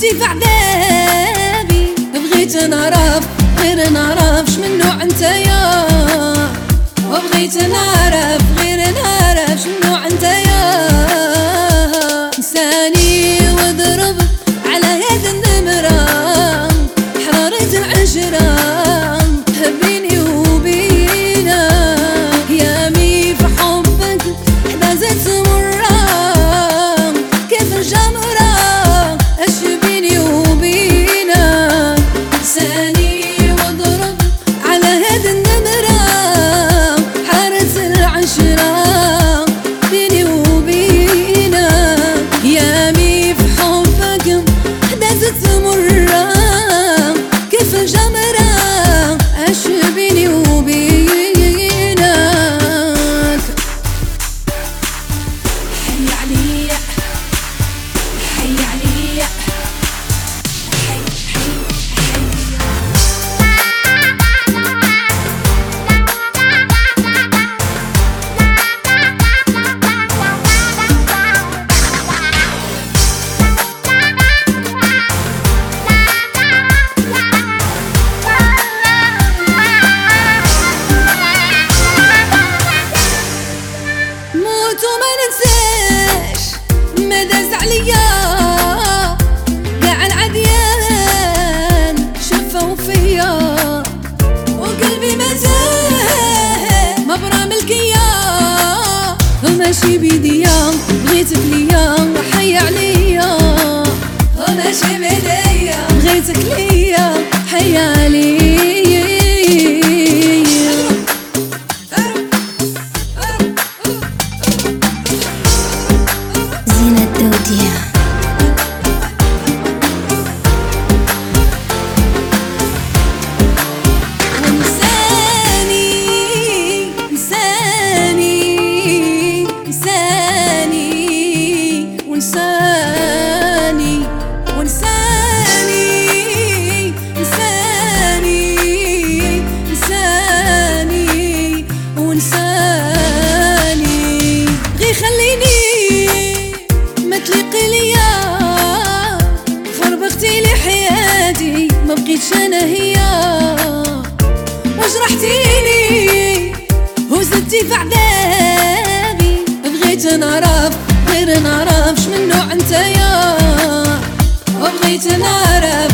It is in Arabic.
وزدتي في عذابي، بغيت نعرف غير نعرف شمن نوع انتيا، وبغيت نعرف غير نعرف شمن نوع انتيا. نساني واضرب على هاد النمرة، حرارة العشرة بيني وبينك، يامي في حبك حدازت مرة كيف الجمرة اش بيني وبينك. نساني واضرب على هاد النمرة، حرارة العشرة بيني وبينك، يامي في حبك حدازت مرة كيف الجمرة اش بيني وبينك. حي عليا حي عليا حي حي موت وما ننساش مدى زعليا، قاع العديان شفوا فيا، وقلبي مازال ما برا ملكيا، وماشي بيديا بغيتك ليا حي عليا، وماشي بيديا بغيتك ليا حي عليا. زينة الدودية. ونساني نساني نساني ونساني ونساني نساني نساني ونساني، غي خليني ما تليقي ليا، فربختي لي حياتي ما بقيتش انا هي، وجرحتيني وزدتي في عذابي، بغيت نعرف غير نعرف شمن نوع انتيا، وبغيت نعرف